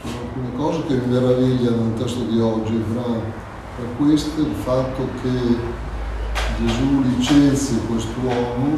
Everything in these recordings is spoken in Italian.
sono alcune cose che mi meravigliano nel testo di oggi, fra queste il fatto che Gesù licenzia quest'uomo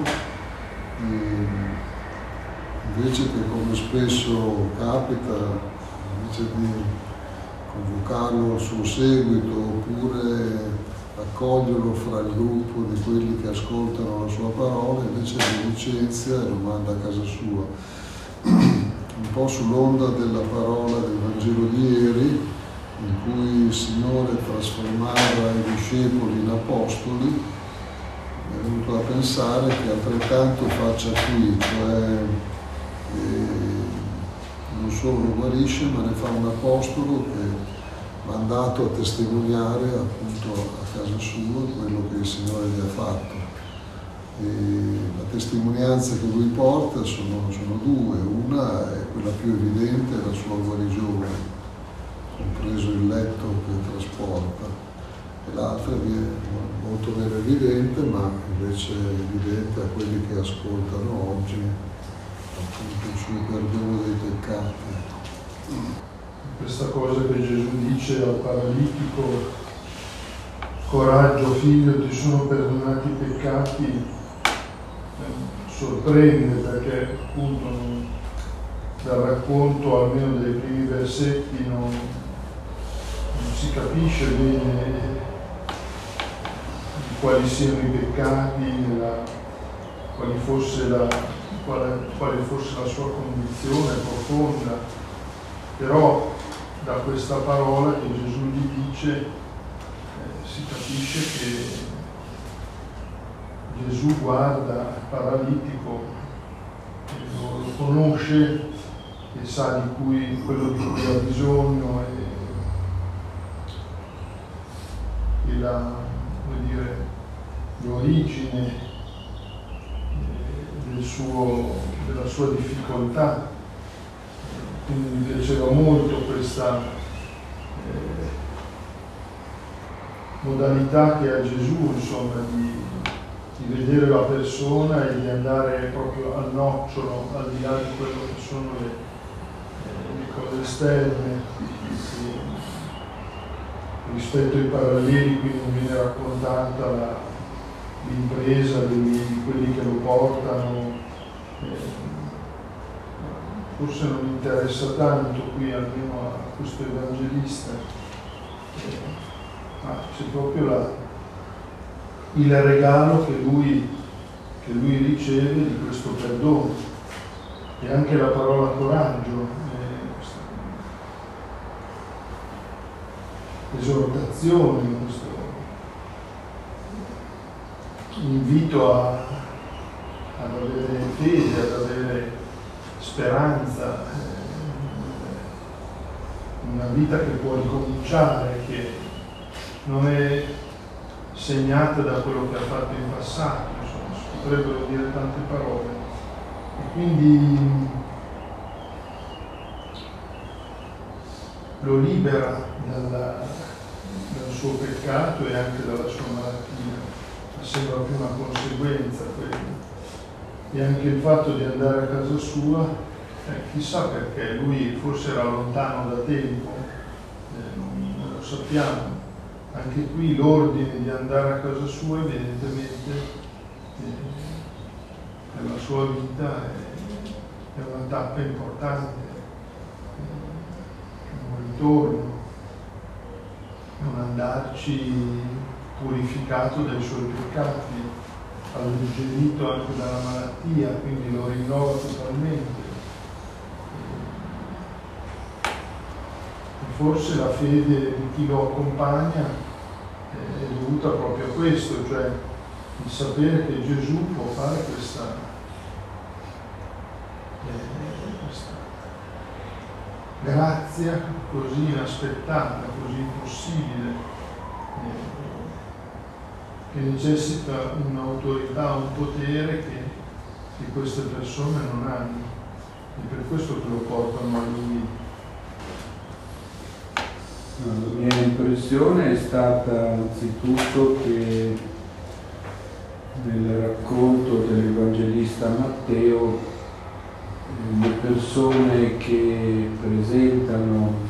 invece che, come spesso capita, invece di convocarlo al suo seguito oppure accoglierlo fra il gruppo di quelli che ascoltano la sua parola, invece lo licenzia e lo manda a casa sua. Un po' sull'onda della parola del Vangelo di ieri, in cui il Signore trasformava i discepoli in apostoli, è venuto a pensare che altrettanto faccia qui, cioè non solo lo guarisce, ma ne fa un apostolo che mandato a testimoniare appunto a casa sua quello che il Signore gli ha fatto. E la testimonianza che lui porta sono due: una è quella più evidente, la sua guarigione, compreso il letto che trasporta, e l'altra è molto meno evidente, ma invece è evidente a quelli che ascoltano oggi, appunto il suo perdono dei peccati. Questa cosa che Gesù dice al paralitico: coraggio figlio, ti sono perdonati i peccati, sorprende, perché appunto dal racconto, almeno dei primi versetti, non si capisce bene quali siano i peccati, quale fosse la sua condizione profonda. Però da questa parola che Gesù gli dice si capisce che Gesù guarda il paralitico, lo conosce e sa quello di cui ha bisogno e l'origine della sua difficoltà. Quindi mi piaceva molto questa modalità che ha Gesù, insomma, di vedere la persona e di andare proprio al nocciolo, al di là di quello che sono le cose esterne. Rispetto ai paralleli qui non viene raccontata l'impresa di quelli che lo portano. Forse non interessa tanto qui, almeno a questo evangelista, ma c'è proprio il regalo che lui riceve di questo perdono, e anche la parola coraggio, esortazione, questo invito ad avere fede, ad avere speranza, una vita che può ricominciare, che non è segnata da quello che ha fatto in passato, insomma, si potrebbero dire tante parole. E quindi lo libera dal suo peccato e anche dalla sua malattia, ma sembra più una conseguenza quella. E anche il fatto di andare a casa sua, chissà perché, lui forse era lontano da tempo, non lo sappiamo. Anche qui l'ordine di andare a casa sua evidentemente nella sua vita è una tappa importante, un ritorno, un andarci purificato dai suoi peccati, alleggerito anche dalla malattia, quindi lo rinnova totalmente. E forse la fede di chi lo accompagna è dovuta proprio a questo, cioè il sapere che Gesù può fare questa grazia così inaspettata, così impossibile, che necessita un'autorità, un potere che queste persone non hanno, e per questo che lo portano a lui. La mia impressione è stata anzitutto che nel racconto dell'Evangelista Matteo le persone che presentano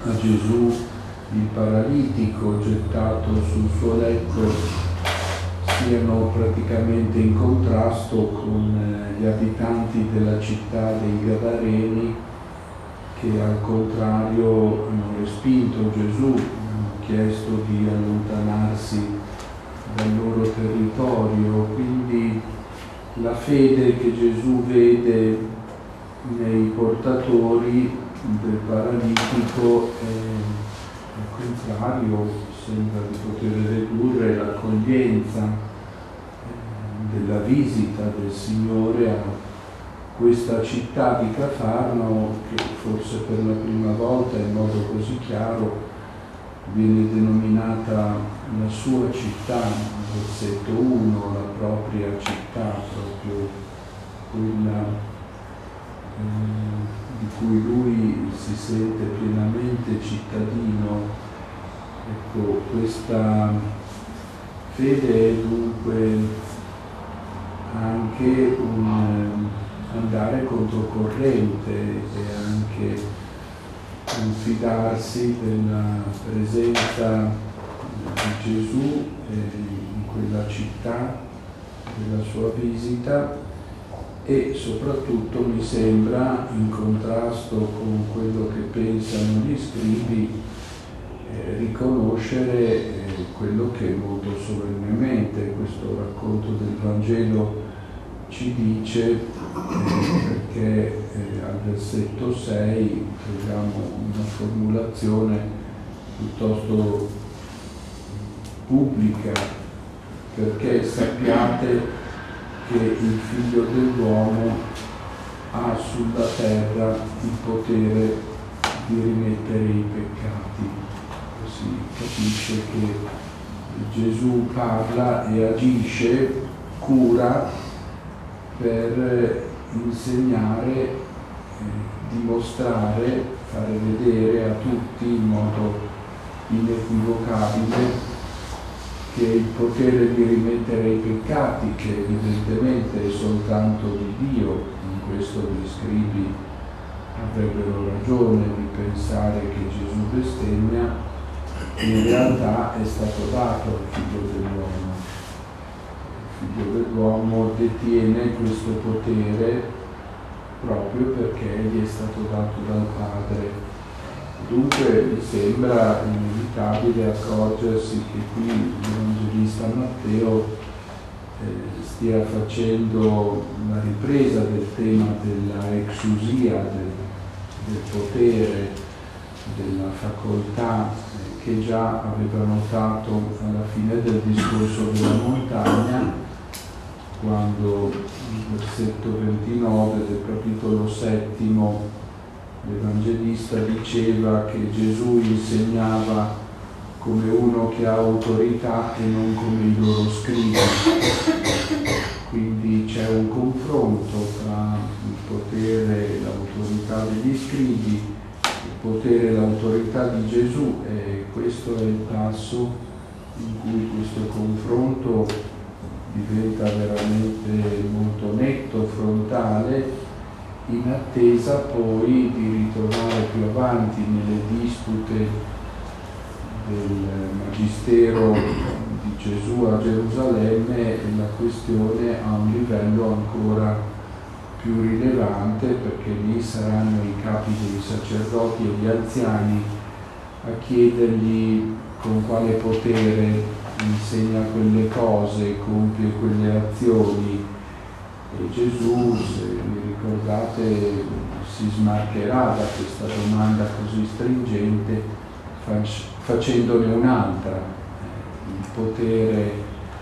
a Gesù il paralitico gettato sul suo letto siano praticamente in contrasto con gli abitanti della città dei Gadareni, che al contrario hanno respinto Gesù, hanno chiesto di allontanarsi dal loro territorio. Quindi la fede che Gesù vede nei portatori del paralitico al contrario sembra di poter dedurre l'accoglienza della visita del Signore a questa città di Cafarnao, che forse per la prima volta in modo così chiaro viene denominata la sua città, versetto 1, la propria città, proprio quella di cui lui si sente pienamente cittadino. Ecco, questa fede è dunque anche un andare controcorrente e anche un fidarsi della presenza di Gesù in quella città, della sua visita, e soprattutto mi sembra, in contrasto con quello che pensano gli scribi, riconoscere quello che molto solennemente questo racconto del Vangelo ci dice, perché al versetto 6 troviamo una formulazione piuttosto pubblica: perché sappiate che il Figlio dell'uomo ha sulla terra il potere di rimettere i peccati. Si capisce che Gesù parla e agisce, cura per insegnare, dimostrare, fare vedere a tutti in modo inequivocabile che il potere di rimettere i peccati, che evidentemente è soltanto di Dio, in questo gli scribi avrebbero ragione di pensare che Gesù bestemmia, in realtà è stato dato al Figlio dell'uomo. Il Figlio dell'uomo detiene questo potere proprio perché gli è stato dato dal Padre. Dunque mi sembra inevitabile accorgersi che qui l'Evangelista Matteo stia facendo la ripresa del tema della exousia, del potere, della facoltà, che già aveva notato alla fine del discorso della montagna, quando nel versetto 29 del capitolo 7 l'Evangelista diceva che Gesù insegnava come uno che ha autorità e non come i loro scribi. Quindi c'è un confronto tra il potere e l'autorità degli scribi, il potere e l'autorità di Gesù, e questo è il passo in cui questo confronto diventa veramente molto netto, frontale, in attesa poi di ritornare più avanti nelle dispute del Magistero di Gesù a Gerusalemme, e la questione a un livello ancora più rilevante, perché lì saranno i capi dei sacerdoti e gli anziani a chiedergli con quale potere insegna quelle cose, compie quelle azioni. E Gesù, se vi ricordate, si smarcherà da questa domanda così stringente facendone un'altra: il potere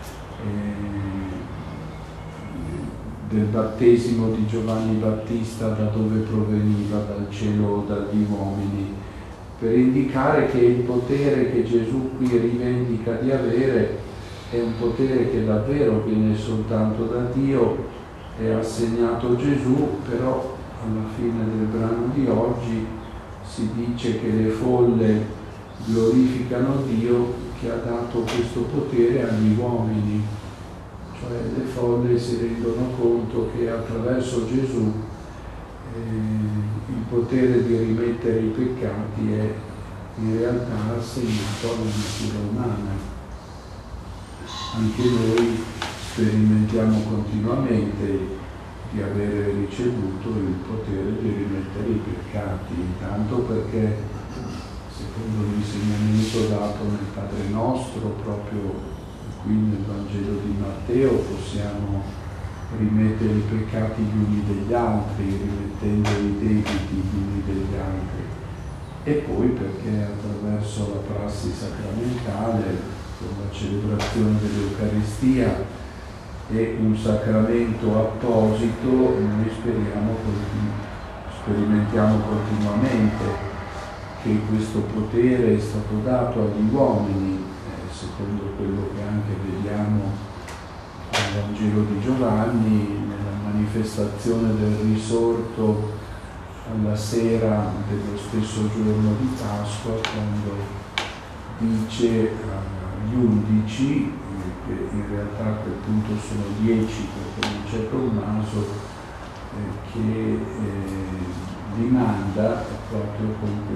del battesimo di Giovanni Battista da dove proveniva, dal cielo o dagli uomini, per indicare che il potere che Gesù qui rivendica di avere è un potere che davvero viene soltanto da Dio, è assegnato Gesù, però alla fine del brano di oggi si dice che le folle glorificano Dio che ha dato questo potere agli uomini. Cioè le folle si rendono conto che attraverso Gesù il potere di rimettere i peccati è in realtà ha assegnato alla natura umana. Anche noi sperimentiamo continuamente di avere ricevuto il potere di rimettere i peccati, intanto perché secondo l'insegnamento dato nel Padre Nostro, proprio qui nel Vangelo di Matteo, possiamo rimettere i peccati gli uni degli altri, rimettendo i debiti gli uni degli altri. E poi perché attraverso la prassi sacramentale, con la celebrazione dell'Eucaristia e un sacramento apposito, noi sperimentiamo continuamente che questo potere è stato dato agli uomini, secondo quello che anche vediamo al Vangelo di Giovanni, nella manifestazione del risorto alla sera dello stesso giorno di Pasqua, quando dice agli 11, che in realtà a quel punto sono 10 perché non c'è Tommaso, che li manda proprio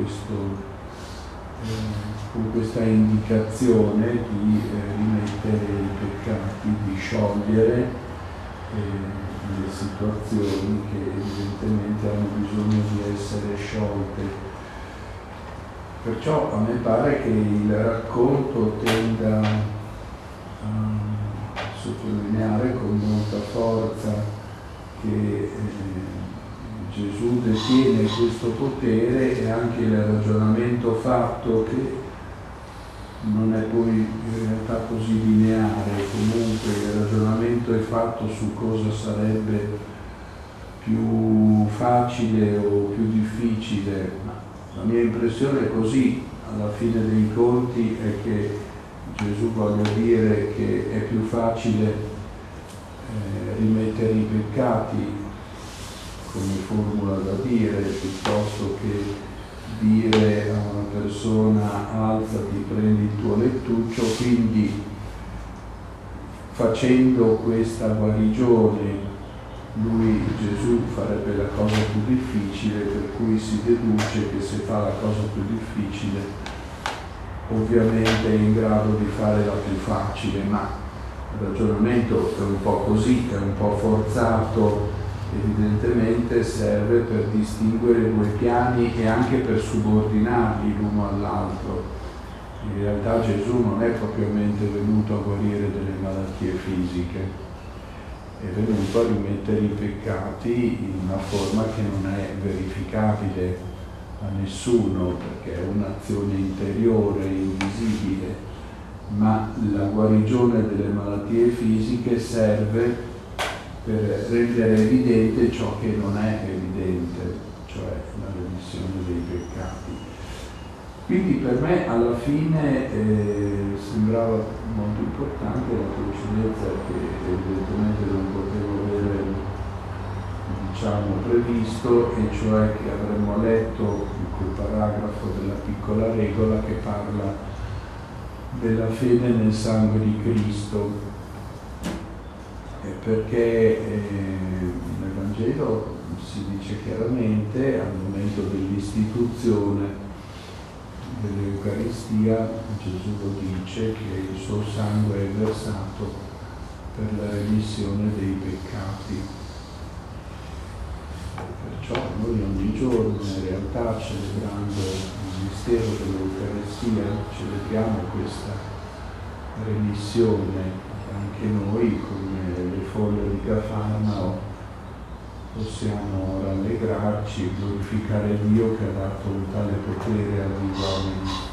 con questa indicazione di rimettere i peccati, di sciogliere le situazioni che evidentemente hanno bisogno di essere sciolte. Perciò a me pare che il racconto tenda a sottolineare con molta forza che Gesù detiene questo potere, e anche il ragionamento fatto, che non è poi in realtà così lineare. Comunque il ragionamento è fatto su cosa sarebbe più facile o più difficile, ma la mia impressione è così, alla fine dei conti, è che Gesù voglia dire che è più facile rimettere i peccati come formula da dire, piuttosto che dire a una persona alzati, prendi il tuo lettuccio. Quindi facendo questa guarigione lui, Gesù, farebbe la cosa più difficile, per cui si deduce che se fa la cosa più difficile ovviamente è in grado di fare la più facile, ma il ragionamento è un po' così, è un po' forzato, evidentemente serve per distinguere due piani e anche per subordinarli l'uno all'altro. In realtà Gesù non è propriamente venuto a guarire delle malattie fisiche, è venuto a rimettere i peccati in una forma che non è verificabile a nessuno, perché è un'azione interiore, invisibile, ma la guarigione delle malattie fisiche serve per rendere evidente ciò che non è evidente, cioè la remissione dei peccati. Quindi per me alla fine sembrava molto importante la coincidenza che evidentemente non potevo avere, diciamo, previsto, e cioè che avremmo letto quel paragrafo della piccola regola che parla della fede nel sangue di Cristo. Perché nel Vangelo si dice chiaramente, al momento dell'istituzione dell'Eucaristia, Gesù lo dice, che il suo sangue è versato per la remissione dei peccati. Perciò noi ogni giorno, in realtà, celebrando il mistero dell'Eucaristia, celebriamo questa remissione. Anche noi, come le folle di Cafarnao, possiamo rallegrarci e glorificare Dio che ha dato un tale potere agli uomini.